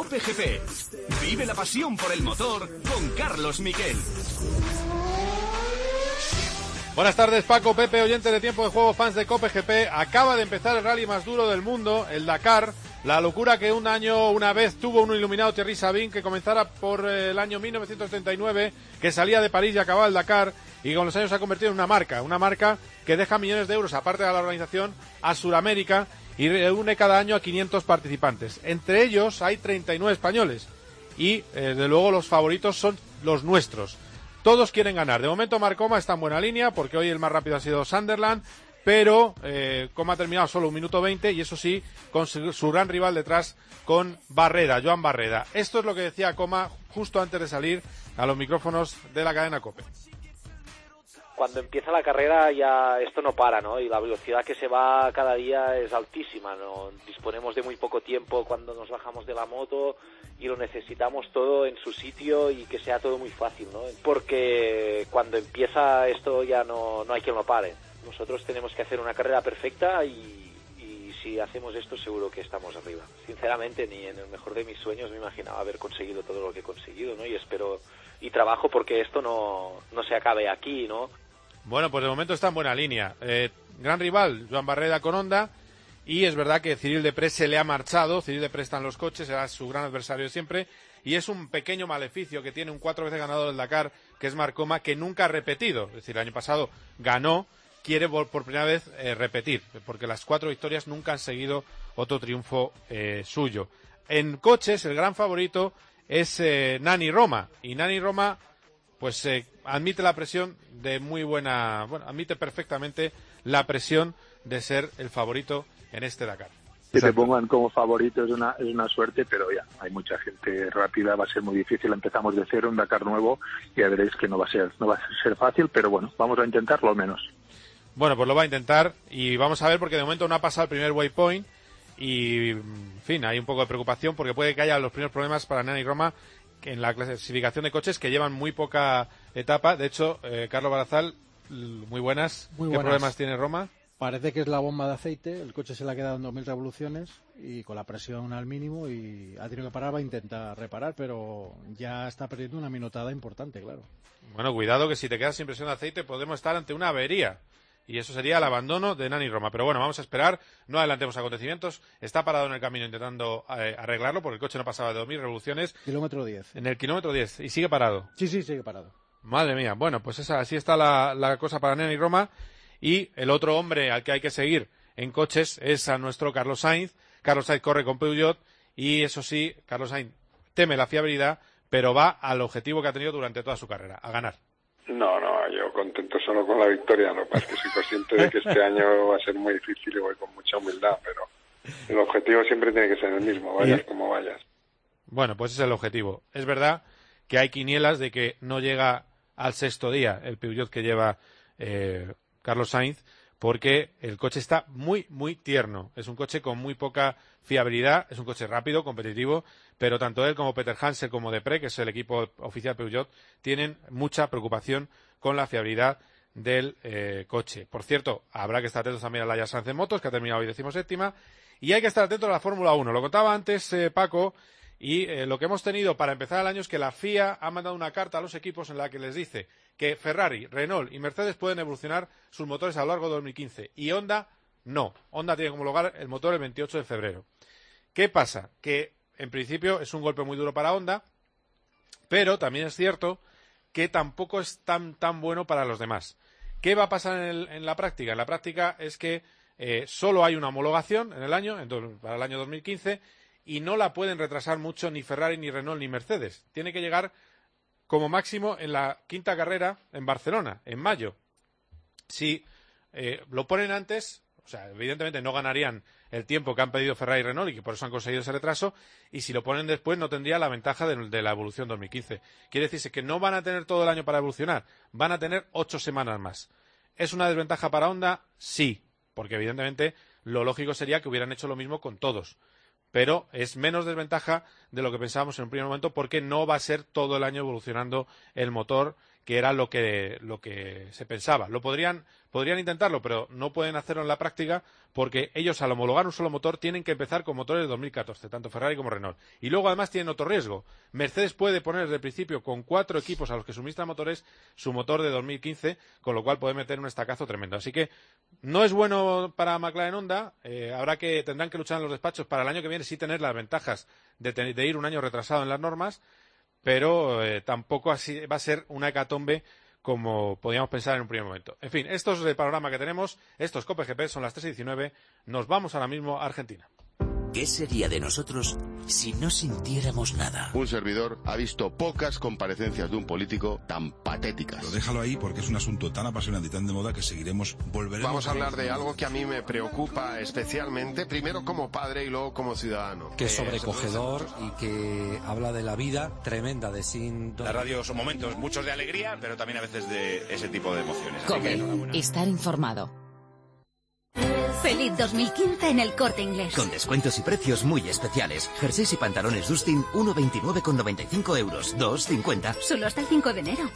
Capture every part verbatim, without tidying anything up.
Cope G P. Vive la pasión por el motor con Carlos Miquel. Buenas tardes, Paco, Pepe, oyentes de Tiempo de Juego, fans de Cope G P. Acaba de empezar el rally más duro del mundo, el Dakar. La locura que un año, una vez, tuvo un iluminado Thierry Sabine, que comenzara por el año mil novecientos treinta y nueve, que salía de París y acababa el Dakar, y con los años se ha convertido en una marca, una marca que deja millones de euros, aparte de la organización, a Sudamérica, y reúne cada año a quinientos participantes. Entre ellos hay treinta y nueve españoles, y eh, desde luego los favoritos son los nuestros. Todos quieren ganar. De momento Marc Coma está en buena línea, porque hoy el más rápido ha sido Sunderland, pero eh, Coma ha terminado solo un minuto veinte, y eso sí, con su, su gran rival detrás, con Barreda, Joan Barreda. Esto es lo que decía Coma justo antes de salir a los micrófonos de la cadena COPE. Cuando empieza la carrera ya esto no para, ¿no? Y la velocidad que se va cada día es altísima, ¿no? Disponemos de muy poco tiempo cuando nos bajamos de la moto y lo necesitamos todo en su sitio y que sea todo muy fácil, ¿no? Porque cuando empieza esto ya no, no hay quien lo pare. Nosotros tenemos que hacer una carrera perfecta y, y si hacemos esto seguro que estamos arriba. Sinceramente, ni en el mejor de mis sueños me imaginaba haber conseguido todo lo que he conseguido, ¿no? Y espero y trabajo porque esto no, no se acabe aquí, ¿no? Bueno, pues de momento está en buena línea. Eh, gran rival, Joan Barreda con Honda, y es verdad que Cyril Deprez se le ha marchado. Cyril Deprez está en los coches, será su gran adversario de siempre, y es un pequeño maleficio que tiene un cuatro veces ganador del Dakar, que es Marc Coma, que nunca ha repetido. Es decir, el año pasado ganó, quiere por, por primera vez eh, repetir, porque las cuatro victorias nunca han seguido otro triunfo eh, suyo. En coches, el gran favorito es eh, Nani Roma, y Nani Roma pues eh, admite la presión de muy buena, bueno, admite perfectamente la presión de ser el favorito en este Dakar. Que te pongan como favorito es una, es una suerte, pero ya, hay mucha gente rápida, va a ser muy difícil, empezamos de cero, un Dakar nuevo, y ya veréis que no va a ser, no va a ser fácil, pero bueno, vamos a intentarlo al menos. Bueno, pues lo va a intentar, y vamos a ver, porque de momento no ha pasado el primer waypoint, y, en fin, hay un poco de preocupación, porque puede que haya los primeros problemas para Nani Roma en la clasificación de coches, que llevan muy poca etapa. De hecho, eh, Carlos Barazal, muy buenas. Muy ¿Qué buenas. problemas tiene Roma? Parece que es la bomba de aceite, el coche se le ha quedado en dos mil revoluciones y con la presión al mínimo, y ha tenido que parar, va a intentar reparar, pero ya está perdiendo una minutada importante, claro. Bueno, cuidado, que si te quedas sin presión de aceite podemos estar ante una avería, y eso sería el abandono de Nani Roma. Pero bueno, vamos a esperar, no adelantemos acontecimientos. Está parado en el camino intentando eh, arreglarlo, porque el coche no pasaba de dos mil revoluciones. Kilómetro diez. En el kilómetro diez, y sigue parado. Sí, sí, sigue parado. Madre mía, bueno, pues esa, así está la, la cosa para Nani Roma. Y el otro hombre al que hay que seguir en coches es a nuestro Carlos Sainz. Carlos Sainz corre con Peugeot, y eso sí, Carlos Sainz teme la fiabilidad, pero va al objetivo que ha tenido durante toda su carrera, a ganar. No, no, yo contento solo con la victoria. Lo que pasa es que soy consciente de que este año va a ser muy difícil y voy con mucha humildad, pero el objetivo siempre tiene que ser el mismo, vayas como vayas. Bueno, pues ese es el objetivo. Es verdad que hay quinielas de que no llega al sexto día el Peugeot que lleva eh, Carlos Sainz, porque el coche está muy, muy tierno. Es un coche con muy poca fiabilidad, es un coche rápido, competitivo, pero tanto él como Peter Hansel como Deprez, que es el equipo oficial Peugeot, tienen mucha preocupación con la fiabilidad del eh, coche. Por cierto, habrá que estar atentos también a la Laia Sanz en motos, que ha terminado hoy decimoséptima, y hay que estar atentos a la Fórmula uno. Lo contaba antes eh, Paco, y eh, lo que hemos tenido para empezar el año es que la F I A ha mandado una carta a los equipos en la que les dice que Ferrari, Renault y Mercedes pueden evolucionar sus motores a lo largo de dos mil quince, y Honda no. Honda tiene que homologar el motor el veintiocho de febrero. ¿Qué pasa? Que en principio es un golpe muy duro para Honda, pero también es cierto que tampoco es tan tan bueno para los demás. ¿Qué va a pasar en, el, en la práctica? En la práctica es que eh, solo hay una homologación en el año, en do, para el año dos mil quince, y no la pueden retrasar mucho ni Ferrari, ni Renault, ni Mercedes. Tiene que llegar como máximo en la quinta carrera en Barcelona, en mayo. Si eh, lo ponen antes, o sea, evidentemente no ganarían el tiempo que han pedido Ferrari y Renault, y que por eso han conseguido ese retraso, y si lo ponen después no tendría la ventaja de, de la evolución dos mil quince. Quiere decirse que no van a tener todo el año para evolucionar, van a tener ocho semanas más. ¿Es una desventaja para Honda? Sí, porque evidentemente lo lógico sería que hubieran hecho lo mismo con todos. Pero es menos desventaja de lo que pensábamos en un primer momento, porque no va a ser todo el año evolucionando el motor, que era lo que lo que se pensaba. Lo podrían podrían intentarlo, pero no pueden hacerlo en la práctica porque ellos al homologar un solo motor tienen que empezar con motores de dos mil catorce, tanto Ferrari como Renault. Y luego además tienen otro riesgo. Mercedes puede poner desde el principio con cuatro equipos a los que suministran motores su motor de dos mil quince, con lo cual puede meter un estacazo tremendo. Así que no es bueno para McLaren Honda. Eh, habrá que tendrán que luchar en los despachos para el año que viene sí tener las ventajas de, te, de ir un año retrasado en las normas, pero eh, tampoco así va a ser una hecatombe como podíamos pensar en un primer momento. En fin, esto es el panorama que tenemos. Esto es Cope G P, son las tres y diecinueve. Nos vamos ahora mismo a Argentina. ¿Qué sería de nosotros si no sintiéramos nada? Un servidor ha visto pocas comparecencias de un político tan patéticas. Pero déjalo ahí porque es un asunto tan apasionante y tan de moda que seguiremos, volveremos... Vamos a hablar de algo que a mí me preocupa especialmente, primero como padre y luego como ciudadano. Que es sobrecogedor y que habla de la vida tremenda de Sin... La radio son momentos, muchos de alegría, pero también a veces de ese tipo de emociones. Cope, estar informado. Feliz dos mil quince en el Corte Inglés. Con descuentos y precios muy especiales. Jerseys y pantalones Dustin, uno veintinueve con noventa y cinco euros, dos cincuenta. Solo hasta el cinco de enero.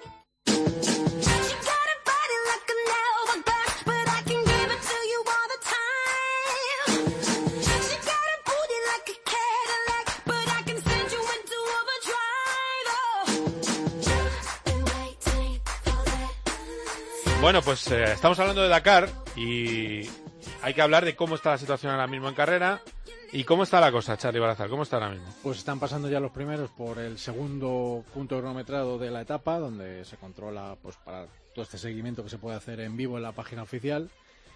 Bueno, pues eh, estamos hablando de Dakar y hay que hablar de cómo está la situación ahora mismo en carrera y cómo está la cosa, Charly Barazal, ¿cómo está ahora mismo? Pues están pasando ya los primeros por el segundo punto cronometrado de la etapa, donde se controla pues para todo este seguimiento que se puede hacer en vivo en la página oficial,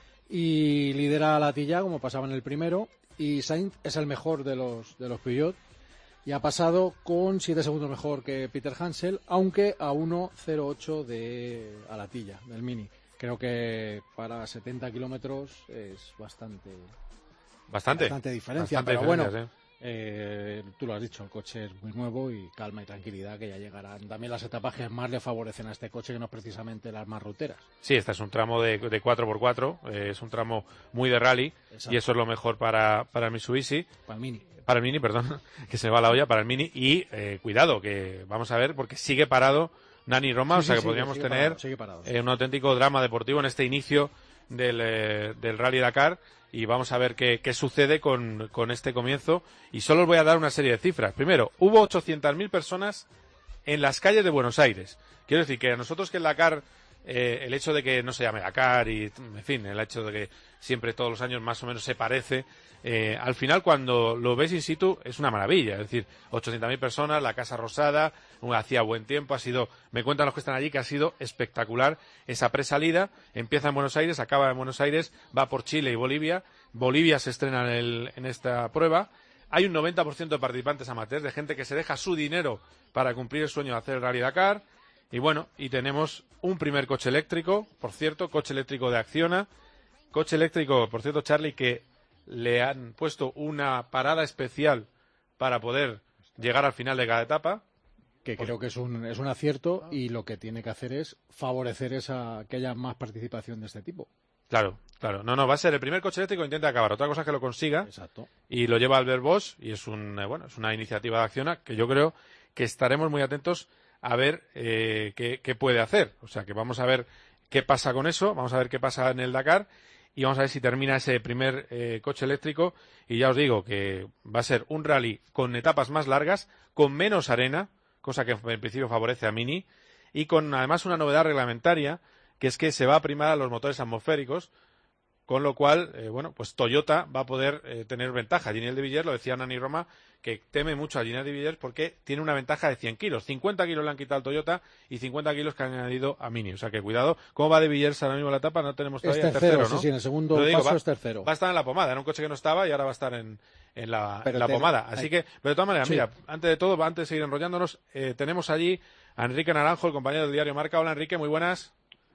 y lidera Latilla como pasaba en el primero, y Sainz es el mejor de los de los Peugeot y ha pasado con siete segundos mejor que Peter Hansel, aunque a uno cero ocho de Alatilla, del Mini. Creo que para setenta kilómetros es bastante bastante, bastante diferencia, bastante pero bueno, ¿eh? Eh, tú lo has dicho, el coche es muy nuevo y calma y tranquilidad que ya llegarán. También las etapas que más le favorecen a este coche, que no es precisamente las más ruteras. Sí, este es un tramo de, de cuatro por cuatro, eh, es un tramo muy de rally. Exacto. Y eso es lo mejor para, para el Mitsubishi. Para el Mini. Para el Mini, perdón, que se me va la olla, para el Mini. Y eh, cuidado, que vamos a ver, porque sigue parado Nani Roma, sí, o sea sí, que sí, podríamos tener parado, sigue parado, sí. eh, un auténtico drama deportivo en este inicio del, eh, del Rally Dakar. Y vamos a ver qué, qué sucede con, con este comienzo. Y solo os voy a dar una serie de cifras. Primero, hubo ochocientas mil personas en las calles de Buenos Aires. Quiero decir que a nosotros que el Dakar, eh, el hecho de que no se llame Dakar y, en fin, el hecho de que siempre todos los años más o menos se parece, eh, al final cuando lo ves in situ es una maravilla. Es decir, ochocientas mil personas, la Casa Rosada, hacía buen tiempo, ha sido, me cuentan los que están allí que ha sido espectacular esa presalida. Empieza en Buenos Aires, acaba en Buenos Aires, va por Chile y Bolivia. Bolivia se estrena en, el, en esta prueba. Hay un noventa por ciento de participantes amateurs, de gente que se deja su dinero para cumplir el sueño de hacer el Rally Dakar. Y bueno, y tenemos un primer coche eléctrico, por cierto, coche eléctrico de Acciona. Coche eléctrico, por cierto, Charly, que le han puesto una parada especial para poder llegar al final de cada etapa. Que creo que es un, es un acierto, y lo que tiene que hacer es favorecer esa que haya más participación de este tipo. Claro, claro. No, no, va a ser el primer coche eléctrico que intenta acabar. Otra cosa es que lo consiga. Exacto. Y lo lleva Albert Bosch, y es un eh, bueno, es una iniciativa de Acciona que yo creo que estaremos muy atentos a ver eh, qué, qué puede hacer. O sea, que vamos a ver qué pasa con eso, vamos a ver qué pasa en el Dakar, y vamos a ver si termina ese primer eh, coche eléctrico. Y ya os digo que va a ser un rally con etapas más largas, con menos arena, cosa que en principio favorece a Mini, y con además una novedad reglamentaria, que es que se va a primar a los motores atmosféricos, con lo cual, eh, bueno, pues Toyota va a poder eh, tener ventaja. Giniel de Villiers, lo decía Nani Roma, que teme mucho a Giniel de Villiers porque tiene una ventaja de cien kilos. cincuenta kilos le han quitado al Toyota y cincuenta kilos que han añadido a Mini. O sea que cuidado, ¿cómo va de Villiers ahora mismo la etapa? No tenemos todavía es tercero, tercero, ¿no? Sí, sí, en el segundo digo, paso va, es tercero. Va a estar en la pomada, era un coche que no estaba y ahora va a estar en, en la, en la pomada. Así que, pero de todas maneras, sí. Mira, antes de todo, antes de seguir enrollándonos, eh, tenemos allí a Enrique Naranjo, el compañero del diario Marca. Hola, Enrique, muy buenas.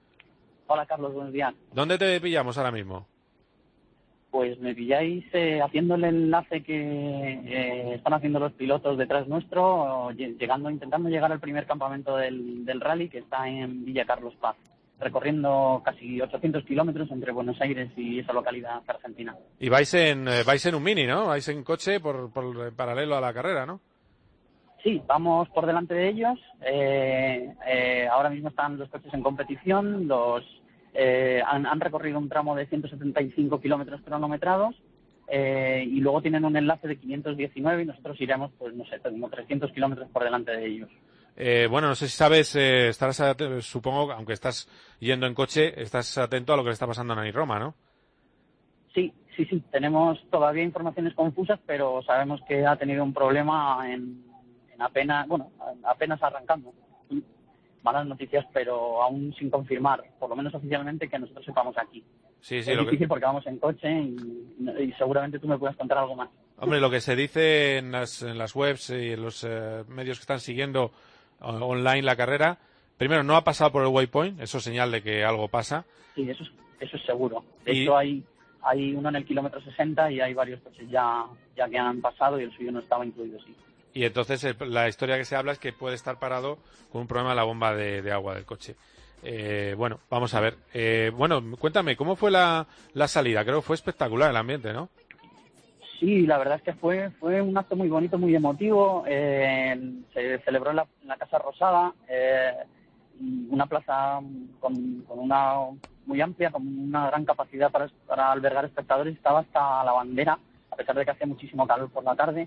Hola, Carlos, buenos días. ¿Dónde te pillamos ahora mismo? Pues me pilláis eh, haciendo el enlace que eh, están haciendo los pilotos detrás nuestro, llegando, intentando llegar al primer campamento del, del rally, que está en Villa Carlos Paz, recorriendo casi ochocientos kilómetros entre Buenos Aires y esa localidad argentina. Y vais en eh, vais en un Mini, ¿no? Vais en coche por, por paralelo a la carrera, ¿no? Sí, vamos por delante de ellos. Eh, eh, ahora mismo están los coches en competición. Los eh, han, han recorrido un tramo de ciento setenta y cinco kilómetros cronometrados eh, y luego tienen un enlace de quinientos diecinueve y nosotros iremos, pues no sé, como trescientos kilómetros por delante de ellos. Eh, bueno, no sé si sabes, eh, estarás, at- supongo, aunque estás yendo en coche, estás atento a lo que le está pasando a Nani Roma, ¿no? Sí, sí, sí. Tenemos todavía informaciones confusas, pero sabemos que ha tenido un problema en, en apenas, bueno, apenas arrancando. Malas noticias, pero aún sin confirmar, por lo menos oficialmente, que nosotros sepamos aquí. Sí, sí, es lo difícil que... porque vamos en coche y, y seguramente tú me puedas contar algo más. Hombre, lo que se dice en las, en las webs y en los eh, medios que están siguiendo uh, online la carrera, primero, no ha pasado por el waypoint, eso es señal de que algo pasa. Sí, eso es, eso es seguro. De Y- hecho, hay, hay uno en el kilómetro sesenta y hay varios coches ya, ya que han pasado y el suyo no estaba incluido, sí. Y entonces el- la historia que se habla es que puede estar parado con un problema en la bomba de, de agua del coche. Eh, bueno, vamos a ver. Eh, bueno, cuéntame, ¿cómo fue la, la salida? Creo que fue espectacular el ambiente, ¿no? Sí, la verdad es que fue fue un acto muy bonito, muy emotivo. Eh, se celebró en la, en la Casa Rosada, eh, una plaza con, con una muy amplia, con una gran capacidad para, para albergar espectadores. Estaba hasta la bandera, a pesar de que hacía muchísimo calor por la tarde.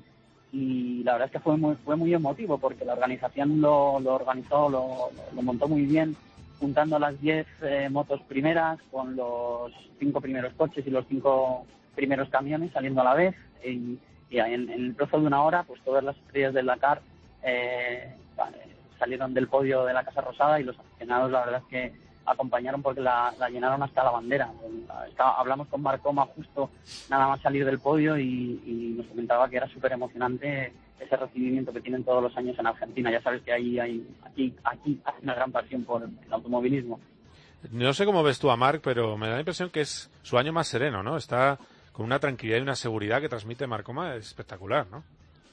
Y la verdad es que fue muy fue muy emotivo porque la organización lo, lo organizó, lo, lo montó muy bien, juntando las diez eh, motos primeras con los cinco primeros coches y los cinco primeros camiones saliendo a la vez. Y, y en, en el plazo de una hora, pues todas las estrellas del Dakar eh, vale, salieron del podio de la Casa Rosada y los aficionados, la verdad es que acompañaron porque la, la llenaron hasta la bandera. Estaba, hablamos con Marc Coma justo nada más salir del podio y, y nos comentaba que era súper emocionante ese recibimiento que tienen todos los años en Argentina. Ya sabes que ahí hay, aquí, aquí hay una gran pasión por el automovilismo. No sé cómo ves tú a Marc, pero me da la impresión que es su año más sereno, ¿no? Está con una tranquilidad y una seguridad que transmite Marc Coma espectacular, ¿no?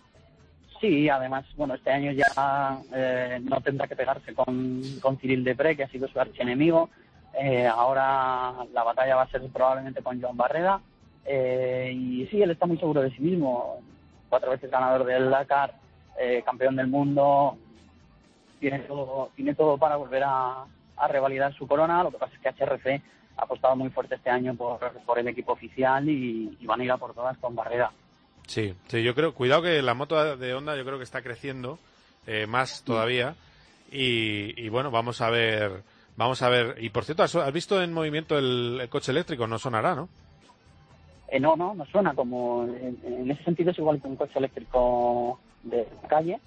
Sí, además, bueno, este año ya eh, no tendrá que pegarse con, con Cyril Depré, que ha sido su archienemigo. Eh, ahora la batalla va a ser probablemente con Joan Barreda. Eh, y sí, él está muy seguro de sí mismo. Cuatro veces ganador del Dakar, eh, campeón del mundo. Tiene todo, tiene todo para volver a, a revalidar su corona. Lo que pasa es que H R C ha apostado muy fuerte este año por, por el equipo oficial y, y van a ir a por todas con Barreda. Sí, sí, yo creo, cuidado que la moto de Honda yo creo que está creciendo eh, más todavía y, y bueno, vamos a ver, vamos a ver. Y por cierto, ¿has, has visto en movimiento el, el coche eléctrico? No sonará, ¿no? Eh, no, no, no suena como, en, en ese sentido es igual que un coche eléctrico de calle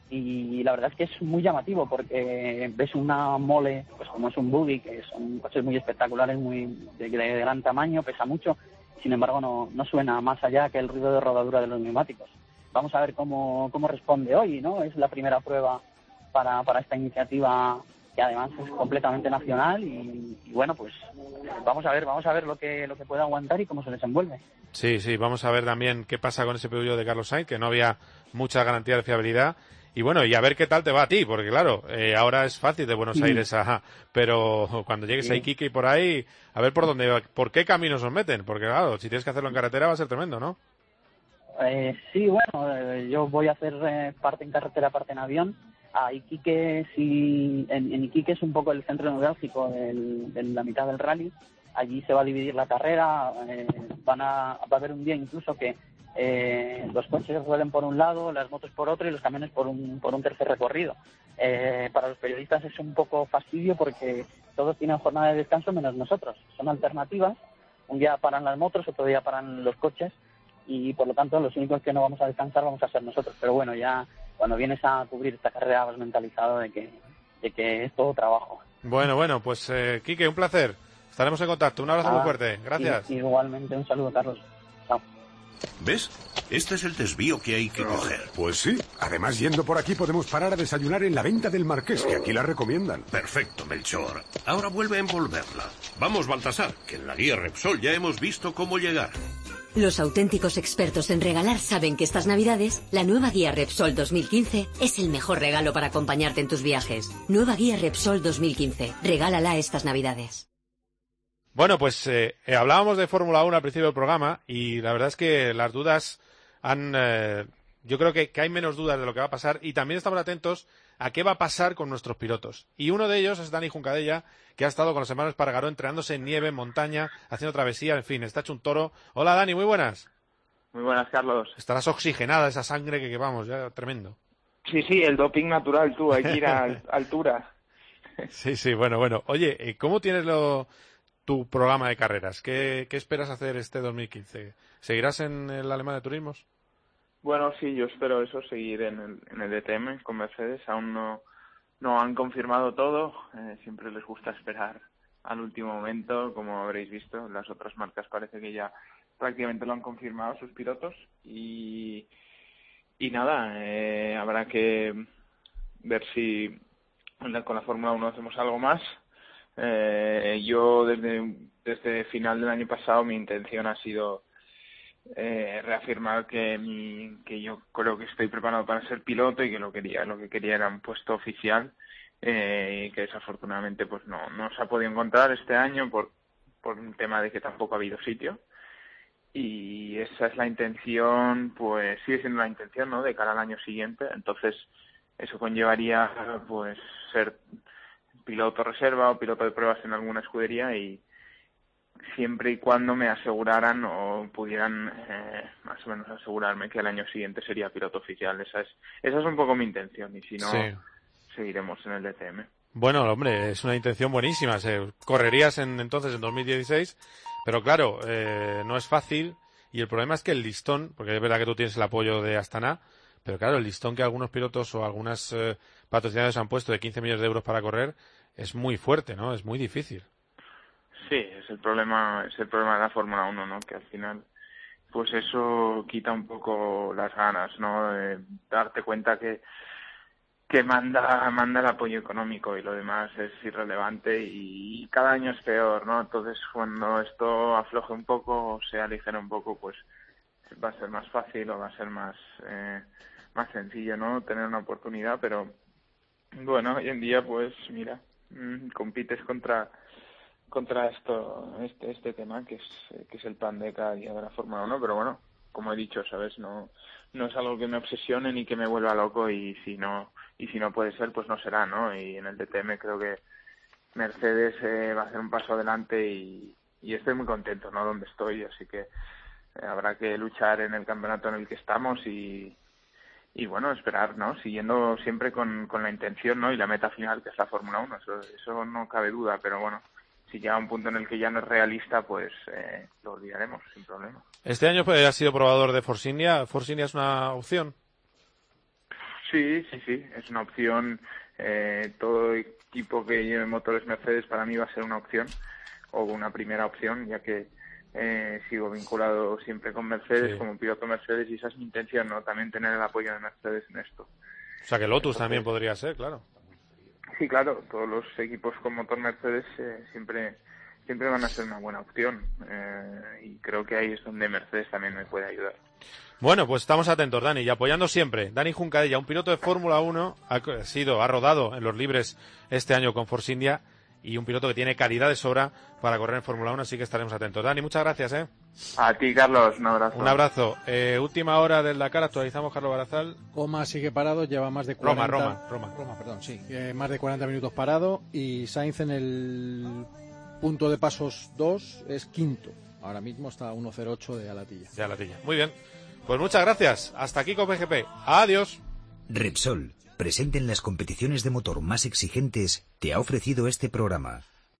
y la verdad es que es muy llamativo porque ves una mole, pues como es un buggy, que son coches muy espectaculares, muy de, de gran tamaño, pesa mucho. Sin embargo, no, no suena más allá que el ruido de rodadura de los neumáticos. Vamos a ver cómo, cómo responde hoy, ¿no? Es la primera prueba para, para esta iniciativa que además es completamente nacional y, y bueno, pues vamos a ver, vamos a ver lo que lo que puede aguantar y cómo se desenvuelve. Sí, sí, vamos a ver también qué pasa con ese Peugeot de Carlos Sainz, que no había mucha garantía de fiabilidad. Y bueno, y a ver qué tal te va a ti, porque claro, eh, ahora es fácil de Buenos Sí. Aires a... Pero cuando llegues Sí. a Iquique y por ahí, a ver por dónde, por qué caminos os meten, porque claro, si tienes que hacerlo en carretera va a ser tremendo, ¿no? Eh, sí, bueno, eh, yo voy a hacer eh, parte en carretera, parte en avión. A Iquique, sí, en, en Iquique es un poco el centro neurálgico del- de la mitad del rally. Allí se va a dividir la carrera, eh, van a, va a haber un día incluso que eh, los coches rueden por un lado, las motos por otro y los camiones por un, por un tercer recorrido. Eh, para los periodistas es un poco fastidio porque todos tienen jornada de descanso menos nosotros. Son alternativas, un día paran las motos, otro día paran los coches y por lo tanto los únicos que no vamos a descansar vamos a ser nosotros. Pero bueno, ya cuando vienes a cubrir esta carrera vas mentalizado de que, de que es todo trabajo. Bueno, bueno, pues eh, Quique, un placer. Estaremos en contacto. Un abrazo Ah, muy fuerte. Gracias. y- Igualmente, un saludo, Carlos. Chao. ¿Ves? Este es el desvío que hay que coger. Pues sí. Además, yendo por aquí podemos parar a desayunar en la venta del Marqués, que aquí la recomiendan. Perfecto, Melchor. Ahora vuelve a envolverla. Vamos, Baltasar, que en la guía Repsol ya hemos visto cómo llegar. Los auténticos expertos en regalar saben que estas Navidades, la nueva guía Repsol dos mil quince es el mejor regalo para acompañarte en tus viajes. Nueva guía Repsol dos mil quince. Regálala estas Navidades. Bueno, pues eh, eh, hablábamos de Fórmula uno al principio del programa y la verdad es que las dudas han, eh, yo creo que, que hay menos dudas de lo que va a pasar y también estamos atentos a qué va a pasar con nuestros pilotos. Y uno de ellos es Dani Juncadella, que ha estado con los hermanos Espargaró entrenándose en nieve, en montaña, haciendo travesía, en fin, está hecho un toro. Hola Dani, muy buenas. Muy buenas, Carlos. Estarás oxigenada esa sangre que, que vamos, ya tremendo. Sí, sí, el doping natural, tú, hay que ir a altura. Sí, sí, bueno, bueno. Oye, ¿cómo tienes lo, tu programa de carreras? ¿Qué, qué esperas hacer este dos mil quince? ¿Seguirás en el Alemán de Turismos? Bueno, sí, yo espero eso, seguir en el, en el D T M con Mercedes. Aún no, no han confirmado todo. Eh, siempre les gusta esperar al último momento, como habréis visto. Las otras marcas parece que ya prácticamente lo han confirmado sus pilotos. Y, y nada, eh, habrá que ver si con la Fórmula uno hacemos algo más. Eh, yo desde, desde final del año pasado mi intención ha sido Eh, reafirmar que mi, que yo creo que estoy preparado para ser piloto y que lo quería lo que quería era un puesto oficial, eh, y que desafortunadamente pues no no se ha podido encontrar este año por por un tema de que tampoco ha habido sitio, y esa es la intención, pues sigue siendo la intención, ¿no?, de cara al año siguiente. Entonces eso conllevaría pues ser piloto reserva o piloto de pruebas en alguna escudería, y siempre y cuando me aseguraran o pudieran eh, más o menos asegurarme que el año siguiente sería piloto oficial. Esa es esa es un poco mi intención, y si no, sí, seguiremos en el D T M. Bueno, hombre, es una intención buenísima. Se, correrías en, entonces en dos mil dieciséis, pero claro, eh, no es fácil, y el problema es que el listón, porque es verdad que tú tienes el apoyo de Astana, pero claro, el listón que algunos pilotos o algunas eh, patrocinadores han puesto de quince millones de euros para correr es muy fuerte, ¿no? Es muy difícil. Sí, es el problema, es el problema de la Fórmula uno, ¿no? Que al final, pues eso quita un poco las ganas, ¿no? De darte cuenta que que manda manda el apoyo económico y lo demás es irrelevante, y cada año es peor, ¿no? Entonces, cuando esto afloje un poco o se aligere un poco, pues va a ser más fácil o va a ser más eh, más sencillo, ¿no?, tener una oportunidad. Pero bueno, hoy en día, pues mira, mmm, compites contra contra esto este este tema que es que es el pan de cada día de la Fórmula uno, pero bueno, como he dicho, sabes, no no es algo que me obsesione ni que me vuelva loco, y si no y si no puede ser, pues no será, ¿no? Y en el D T M creo que Mercedes eh, va a hacer un paso adelante, y, y estoy muy contento, ¿no?, donde estoy, así que eh, habrá que luchar en el campeonato en el que estamos y y bueno, esperar, ¿no?, siguiendo siempre con con la intención, ¿no?, y la meta final, que es la Fórmula uno, eso eso no cabe duda, pero bueno, si llega un punto en el que ya no es realista, pues eh, lo olvidaremos sin problema. Este año pues, has sido probador de Force India. ¿Force India es una opción? Sí, sí, sí, es una opción. Eh, todo equipo que lleve motores Mercedes para mí va a ser una opción, o una primera opción, ya que eh, sigo vinculado siempre con Mercedes, sí, como piloto Mercedes, y esa es mi intención, ¿no?, también tener el apoyo de Mercedes en esto. O sea que Lotus Entonces, también podría ser, claro. Sí, claro, todos los equipos con motor Mercedes eh, siempre siempre van a ser una buena opción, eh, y creo que ahí es donde Mercedes también me puede ayudar. Bueno, pues estamos atentos, Dani, y apoyando siempre. Dani Juncadella, un piloto de Fórmula uno, ha sido, ha rodado en los libres este año con Force India, y un piloto que tiene calidad de sobra para correr en Fórmula uno, así que estaremos atentos. Dani, muchas gracias, ¿eh? A ti, Carlos, un abrazo. Un abrazo. Eh, última hora del Dakar, actualizamos, Carlos Barazal. Coma sigue parado, lleva más de cuarenta... Roma, Roma, Roma. Roma, perdón, sí. Eh, más de cuarenta minutos parado, y Sainz en el punto de pasos dos es quinto. Ahora mismo está a uno cero ocho de Alatilla. De Alatilla. Muy bien. Pues muchas gracias. Hasta aquí con P G P. Adiós. Repsol, presente en las competiciones de motor más exigentes, te ha ofrecido este programa.